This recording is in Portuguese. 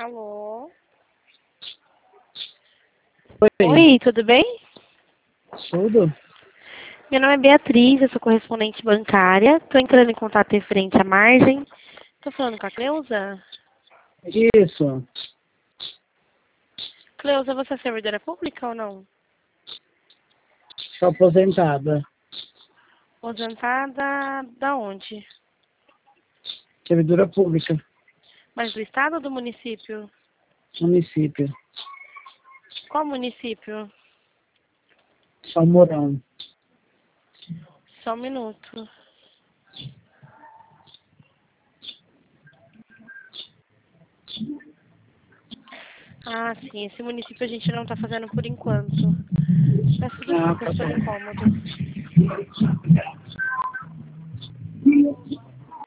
Alô? Oi, Oi, tudo bem? tudo? Meu nome é Beatriz, eu sou correspondente bancária. Estou entrando em contato referente à margem. Estou falando com a Cleusa? Isso, Cleusa, você é servidora pública ou não? sou aposentada. Aposentada da onde? Servidora pública, Mas do estado ou do município? município, Qual município? São Mourão. Só um minuto. Ah, sim, esse município a gente não está fazendo por enquanto. Peço Ah, desculpas tá pelo bom. incômodo.